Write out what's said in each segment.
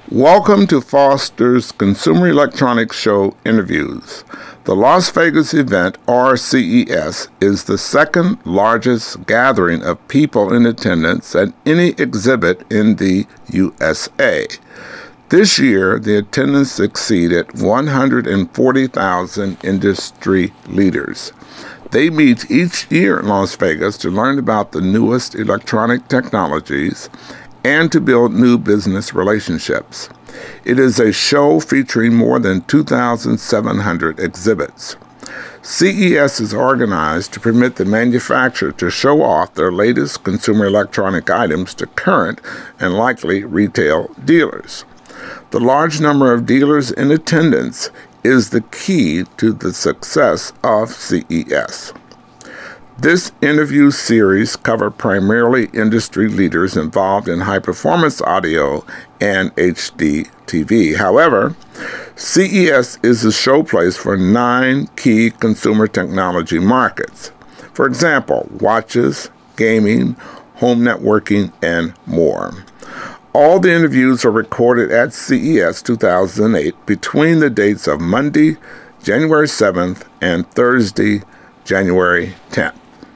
Welcome to Foster's Consumer Electronics Show interviews. The Las Vegas event, or CES, is the second largest gathering of people in attendance at any exhibit in the USA. This year, the attendance exceeded 140,000 industry leaders. They meet each year in Las Vegas to learn about the newest electronic technologies and to build new business relationships. It is a show featuring more than 2,700 exhibits. CES is organized to permit the manufacturer to show off their latest consumer electronic items to current and likely retail dealers. The large number of dealers in attendance is the key to the success of CES. This interview series covers primarily industry leaders involved in high-performance audio and HD TV. However, CES is a showplace for 9 key consumer technology markets. For example, watches, gaming, home networking, and more. All the interviews are recorded at CES 2008 between the dates of Monday, January 7th, and Thursday, January 10th.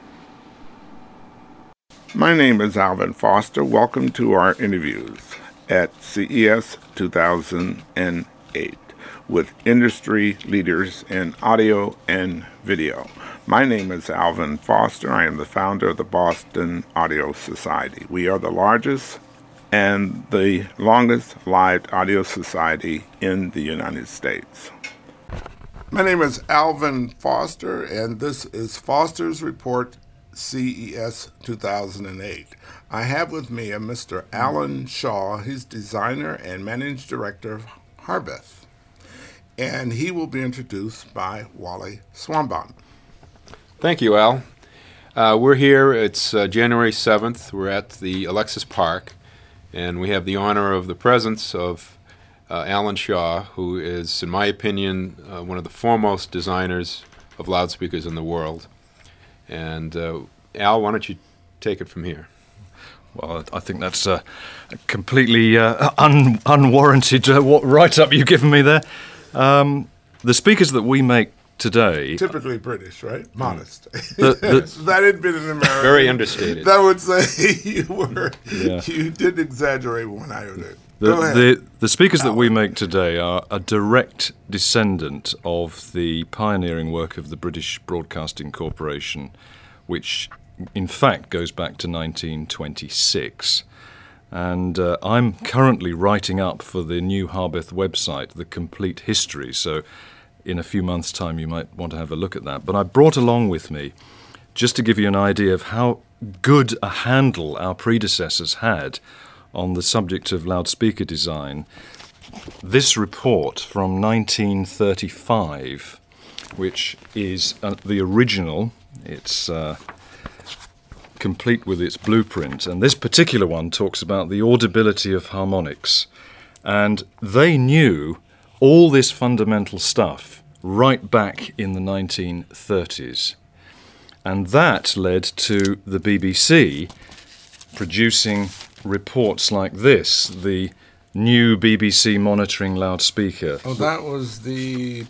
My name is Alvin Foster. Welcome to our interviews at CES 2008 with industry leaders in audio and video. My name is Alvin Foster. I am the founder of the Boston Audio Society. We are the largest and the longest-lived audio society in the United States. My name is Alvin Foster, and this is Foster's Report CES 2008. I have with me a Mr. Alan Shaw. He's designer and managing director of Harbeth, and he will be introduced by Wally Swanbaum. Thank you, Al. We're here. It's January 7th. We're at the Alexis Park, and we have the honor of the presence of Alan Shaw, who is, in my opinion, one of the foremost designers of loudspeakers in the world. And Al, why don't you take it from here? Well, I think that's a completely unwarranted write-up you've given me there. The speakers that we make today... Typically British, right? Modest. That had been in America. Very understated. That would say you did exaggerate one iota. The speakers that we make today are a direct descendant of the pioneering work of the British Broadcasting Corporation, which in fact goes back to 1926. And I'm currently writing up for the new Harbeth website the complete history, so in a few months' time you might want to have a look at that. But I brought along with me, just to give you an idea of how good a handle our predecessors had on the subject of loudspeaker design, this report from 1935, which is the original. It's complete with its blueprint, and this particular one talks about the audibility of harmonics. And they knew all this fundamental stuff right back in the 1930s. And that led to the BBC producing reports like this, the new BBC monitoring loudspeaker. Oh, that was the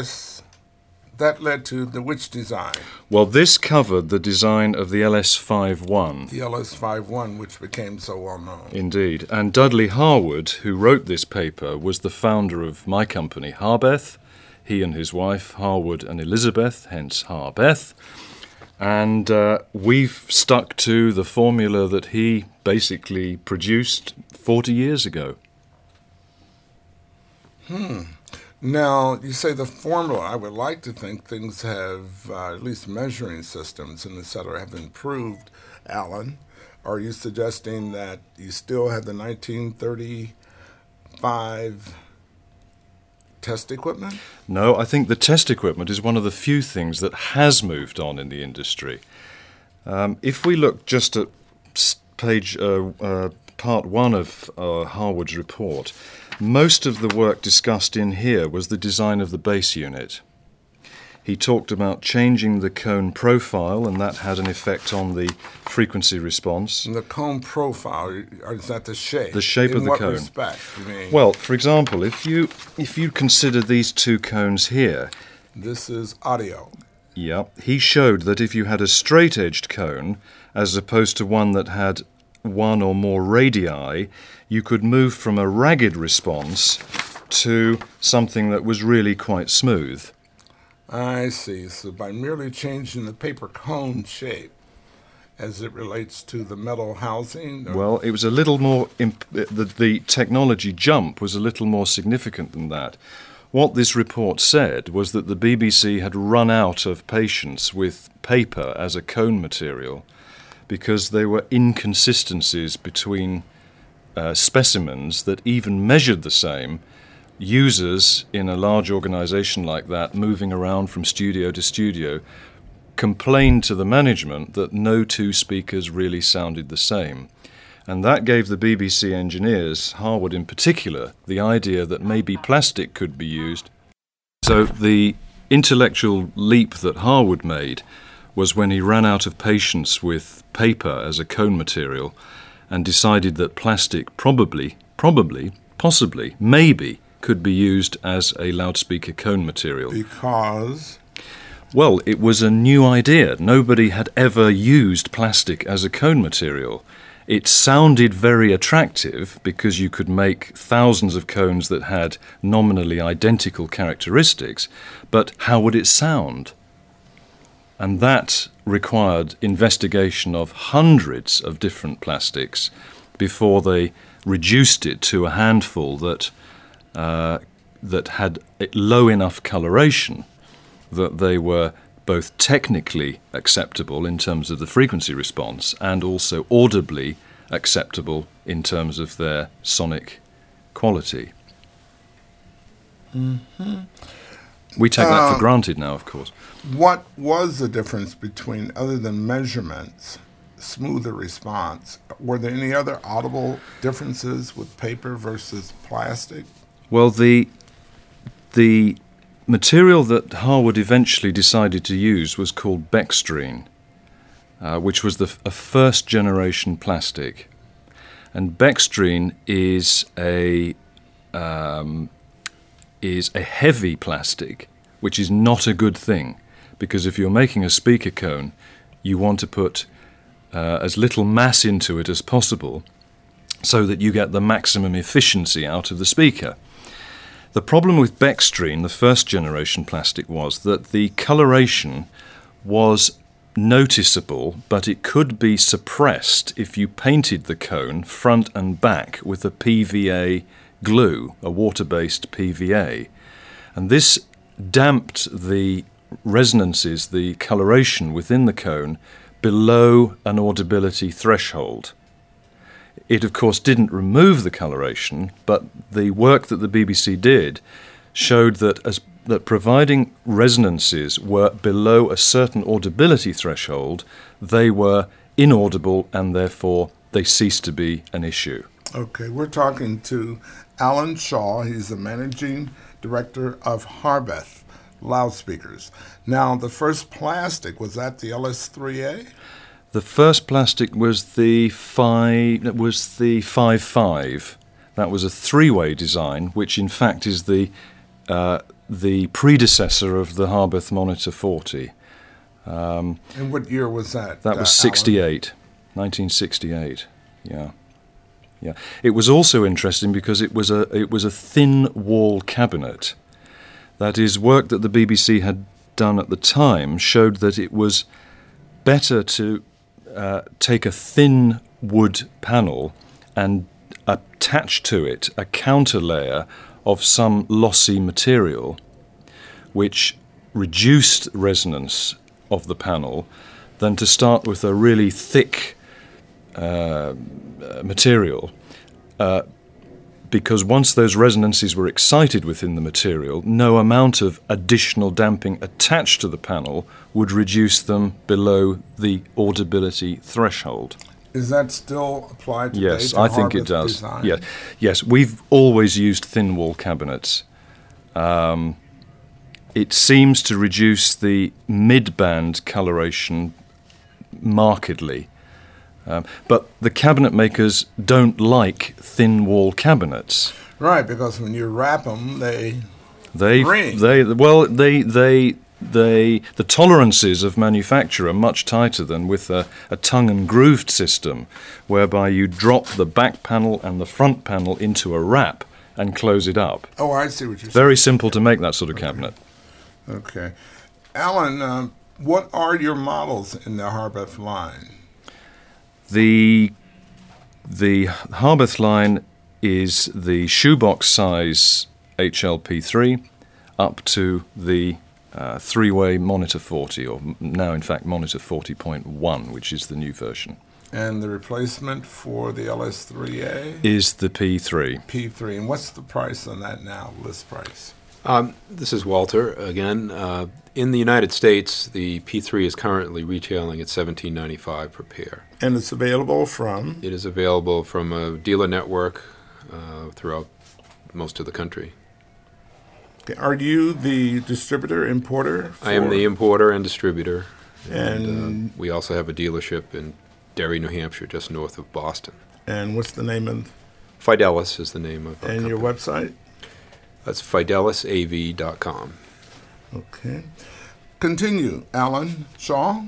that led to the which design? Well, this covered the design of the LS51. The LS51, which became so well known. Indeed. And Dudley Harwood, who wrote this paper, was the founder of my company, Harbeth. He and his wife, Harwood and Elizabeth, hence Harbeth. And we've stuck to the formula that he basically produced 40 years ago. Now, you say the formula. I would like to think things have, at least measuring systems and et cetera, have improved, Alan. Are you suggesting that you still have the 1935 test equipment? No, I think the test equipment is one of the few things that has moved on in the industry. If we look just at page part 1 of Harwood's report, most of the work discussed in here was the design of the base unit. He talked about changing the cone profile, and that had an effect on the frequency response. And the cone profile, is that the shape? The shape of the cone. In what respect, you mean? Well, for example, if you consider these two cones here. This is audio. Yeah. He showed that if you had a straight-edged cone, as opposed to one that had one or more radii, you could move from a ragged response to something that was really quite smooth. I see. So by merely changing the paper cone shape as it relates to the metal housing? Well, it was a little more, the technology jump was a little more significant than that. What this report said was that the BBC had run out of patience with paper as a cone material because there were inconsistencies between specimens that even measured the same. Users in a large organisation like that, moving around from studio to studio, complained to the management that no two speakers really sounded the same. And that gave the BBC engineers, Harwood in particular, the idea that maybe plastic could be used. So the intellectual leap that Harwood made was when he ran out of patience with paper as a cone material and decided that plastic possibly, maybe, could be used as a loudspeaker cone material. Because? Well, it was a new idea. Nobody had ever used plastic as a cone material. It sounded very attractive because you could make thousands of cones that had nominally identical characteristics, but how would it sound? And that required investigation of hundreds of different plastics before they reduced it to a handful that had low enough coloration that they were both technically acceptable in terms of the frequency response and also audibly acceptable in terms of their sonic quality. Mm-hmm. We take that for granted now, of course. What was the difference between, other than measurements, smoother response? Were there any other audible differences with paper versus plastic? Well, the material that Harwood eventually decided to use was called Bextrine, which was a first-generation plastic. And Bextrine is a heavy plastic, which is not a good thing, because if you're making a speaker cone, you want to put as little mass into it as possible so that you get the maximum efficiency out of the speaker. The problem with Bextrine, the first generation plastic, was that the coloration was noticeable, but it could be suppressed if you painted the cone front and back with a PVA glue, a water-based PVA. And this damped the resonances, the coloration within the cone, below an audibility threshold. It, of course, didn't remove the coloration, but the work that the BBC did showed that providing resonances were below a certain audibility threshold, they were inaudible and therefore they ceased to be an issue. Okay, we're talking to Alan Shaw. He's the managing director of Harbeth loudspeakers. Now, the first plastic, was that the LS3A? The first plastic was the 5.5. That was a three-way design, which in fact is the predecessor of the Harbeth Monitor 40. And what year was that? That was 68, 1968. Yeah. It was also interesting because it was a thin wall cabinet. That is, work that the BBC had done at the time showed that it was better to take a thin wood panel and attach to it a counter layer of some lossy material which reduced resonance of the panel than to start with a really thick material, because once those resonances were excited within the material, no amount of additional damping attached to the panel would reduce them below the audibility threshold. Is that still applied today? Yes, I think it does. Yes, we've always used thin wall cabinets. it seems to reduce the mid-band coloration markedly. But the cabinet makers don't like thin wall cabinets. Right, because when you wrap them, they ring. The tolerances of manufacture are much tighter than with a tongue and grooved system, whereby you drop the back panel and the front panel into a wrap and close it up. Oh, I see what you're saying. Very simple to make that sort of cabinet. Okay. Alan, what are your models in the Harbeth line? The Harbeth line is the shoebox size HLP3 up to the three-way Monitor 40, or now in fact Monitor 40.1, which is the new version. And the replacement for the LS3A? Is the P3. P3. And what's the price on that now, list price? This is Walter again. In the United States, the P3 is currently retailing at $17.95 per pair. And it's available from? It is available from a dealer network throughout most of the country. Okay. Are you the distributor, importer? I am the importer and distributor. And we also have a dealership in Derry, New Hampshire, just north of Boston. And what's the name of? Fidelis is the name of our company. Your website? That's fidelisav.com. Okay. Continue, Alan Shaw.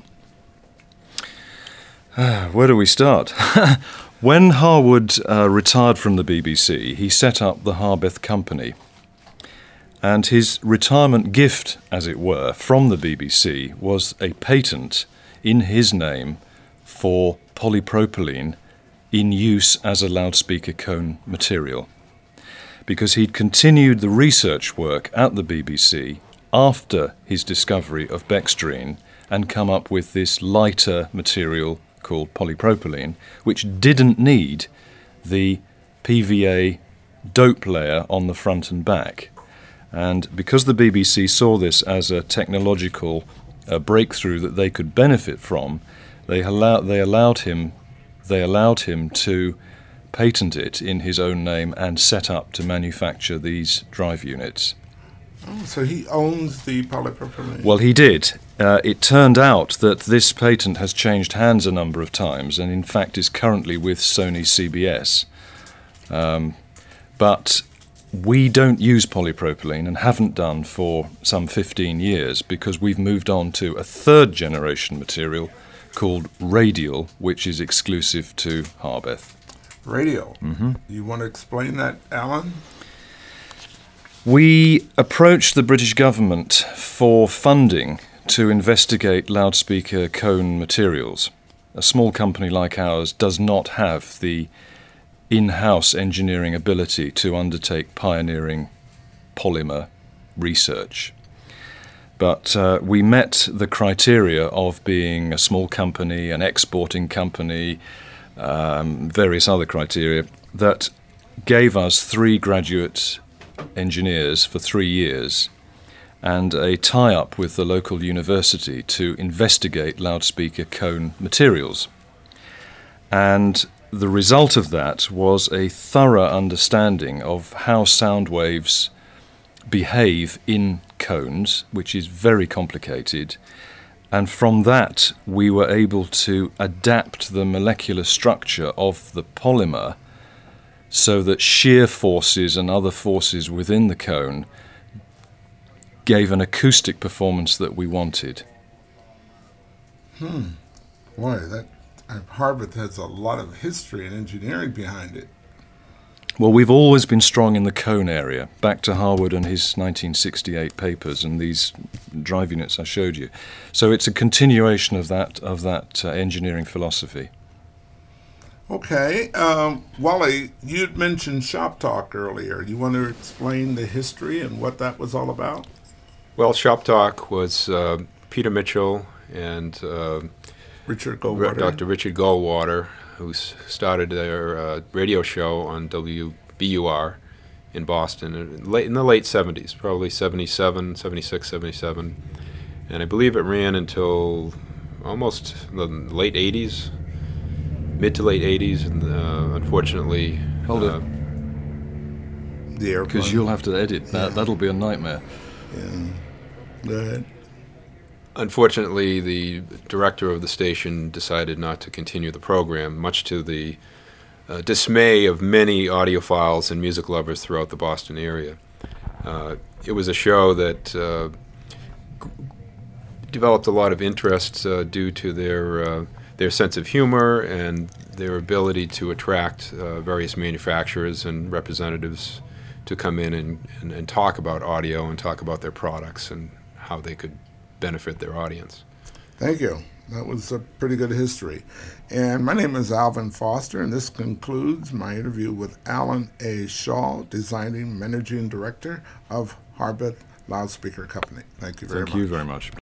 Where do we start? When Harwood retired from the BBC, he set up the Harbeth Company. And his retirement gift, as it were, from the BBC was a patent in his name for polypropylene in use as a loudspeaker cone material. Because he'd continued the research work at the BBC after his discovery of Bextrine and come up with this lighter material called polypropylene, which didn't need the PVA dope layer on the front and back. And because the BBC saw this as a technological breakthrough that they could benefit from, they allowed him to patent it in his own name and set up to manufacture these drive units. Oh, so he owns the polypropylene? Well, he did. It turned out that this patent has changed hands a number of times and in fact is currently with Sony CBS. But we don't use polypropylene and haven't done for some 15 years because we've moved on to a third generation material called Radial, which is exclusive to Harbeth. Radial? Mm-hmm. You want to explain that, Alan? We approached the British government for funding to investigate loudspeaker cone materials. A small company like ours does not have the in-house engineering ability to undertake pioneering polymer research. But we met the criteria of being a small company, an exporting company, various other criteria that gave us 3 graduate engineers for 3 years and a tie-up with the local university to investigate loudspeaker cone materials. And the result of that was a thorough understanding of how sound waves behave in cones, which is very complicated. And from that, we were able to adapt the molecular structure of the polymer so that shear forces and other forces within the cone gave an acoustic performance that we wanted. Boy, that Harbeth has a lot of history and engineering behind it. Well, we've always been strong in the cone area, back to Harwood and his 1968 papers and these drive units I showed you. So it's a continuation of that engineering philosophy. Okay. Wally, you'd mentioned Shop Talk earlier. You want to explain the history and what that was all about? Well, Shop Talk was Peter Mitchell and Richard Goldwater. Dr. Richard Goldwater, who started their radio show on WBUR in Boston in the late 70s, probably 77, 76, 77. And I believe it ran until almost the late 80s, mid to late 80s. And unfortunately... Hold it. The airplane. Because you'll have to edit that. That'll be a nightmare. Yeah. Go ahead. Unfortunately, the director of the station decided not to continue the program, much to the dismay of many audiophiles and music lovers throughout the Boston area. It was a show that developed a lot of interest due to their sense of humor and their ability to attract various manufacturers and representatives to come in and talk about audio and talk about their products and how they could benefit their audience. Thank you. That was a pretty good history. And my name is Alvin Foster, and this concludes my interview with Alan A. Shaw, Designing Managing Director of Harbeth Loudspeaker Company. Thank you very much. Thank you very much.